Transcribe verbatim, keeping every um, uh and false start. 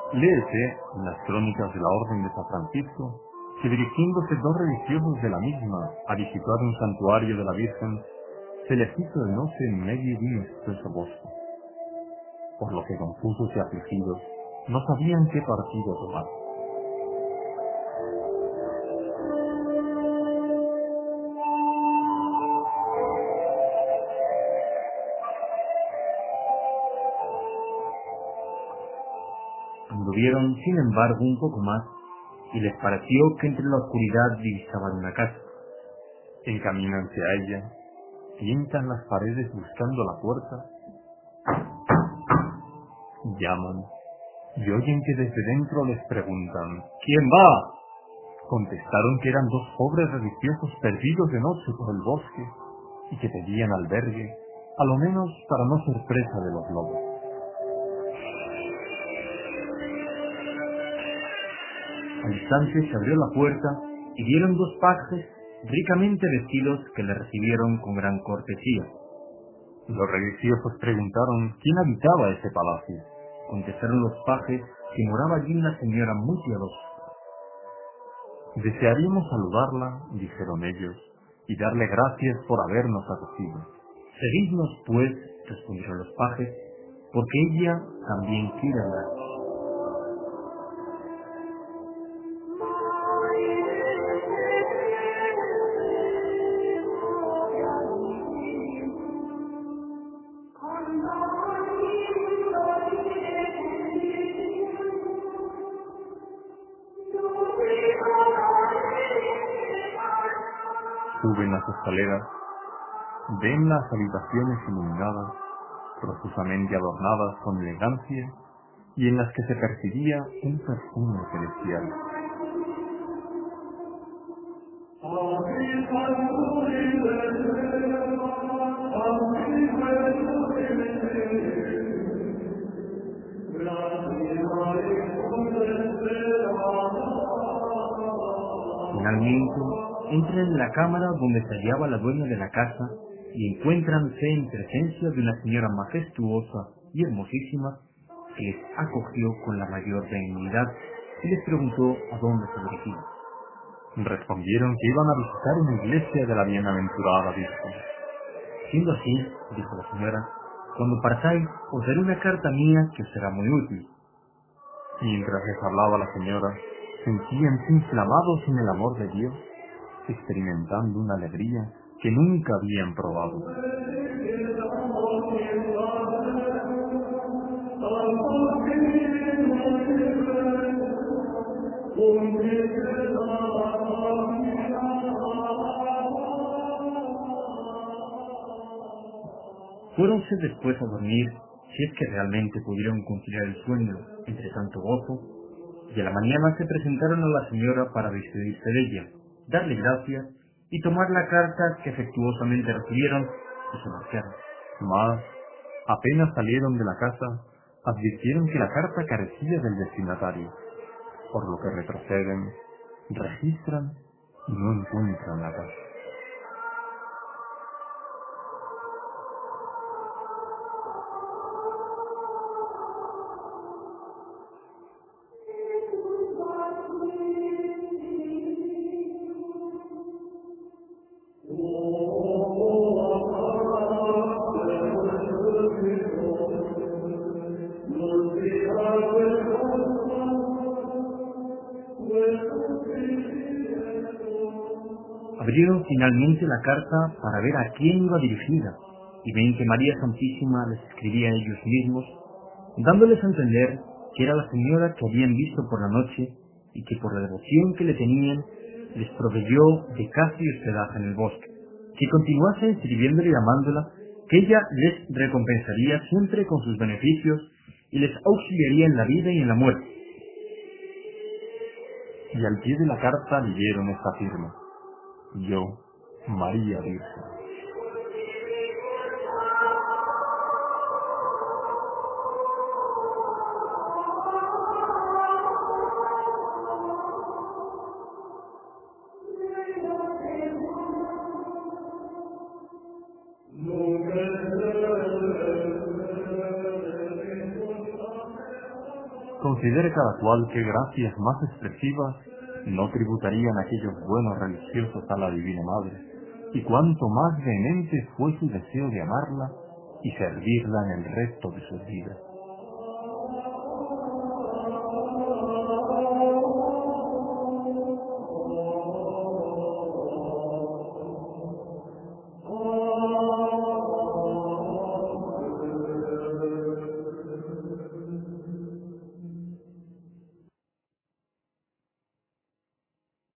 Léese en las crónicas de la Orden de San Francisco que dirigiéndose dos religiosos de la misma a visitar un santuario de la Virgen, se les hizo de noche en medio de un espeso bosque, por lo que confusos y afligidos no sabían qué partido tomar. Anduvieron, sin embargo, un poco más, y les pareció que entre la oscuridad divisaban una casa. Encamínanse a ella, tientan las paredes buscando la puerta, llaman y oyen que desde dentro les preguntan ¿quién va? Contestaron que eran dos pobres religiosos perdidos de noche por el bosque y que pedían albergue, a lo menos para no ser presa de los lobos. Al instante se abrió la puerta y vieron dos pajes ricamente vestidos que le recibieron con gran cortesía. Los religiosos preguntaron quién habitaba ese palacio. Contestaron los pajes que moraba allí una señora muy piadosa. Desearíamos saludarla, dijeron ellos, y darle gracias por habernos acogido. Seguidnos, pues, respondieron los pajes, porque ella también quiere hablar. Suben las escaleras, ven las habitaciones iluminadas, profusamente adornadas con elegancia, y en las que se percibía un perfume celestial. Finalmente, entran en la cámara donde se hallaba la dueña de la casa y encuéntranse en presencia de una señora majestuosa y hermosísima que les acogió con la mayor benignidad y les preguntó a dónde se dirigían. Respondieron que iban a visitar una iglesia de la bienaventurada Virgen. Siendo así, dijo la señora, cuando partáis os daré una carta mía que os será muy útil. Mientras les hablaba la señora, sentíanse inflamados en el amor de Dios, experimentando una alegría que nunca habían probado. Fuéronse después a dormir, si es que realmente pudieron conciliar el sueño entre tanto gozo, y a la mañana se presentaron a la señora para despedirse de ella, darle gracias y tomar la carta que afectuosamente recibieron y se marcharon. Mas, apenas salieron de la casa, advirtieron que la carta carecía del destinatario, por lo que retroceden, registran y no encuentran la casa. Abrieron finalmente la carta para ver a quién iba dirigida, y ven que María Santísima les escribía a ellos mismos, dándoles a entender que era la señora que habían visto por la noche y que por la devoción que le tenían les proveyó de casa y hospedaje en el bosque, que continuasen sirviéndole y amándola, que ella les recompensaría siempre con sus beneficios y les auxiliaría en la vida y en la muerte. Y al pie de la carta leyeron esta firma: yo, María Virgen. considere cada cual qué gracias más expresivas no tributarían aquellos buenos religiosos a la Divina Madre, y cuánto más vehemente fue su deseo de amarla y servirla en el resto de sus vidas.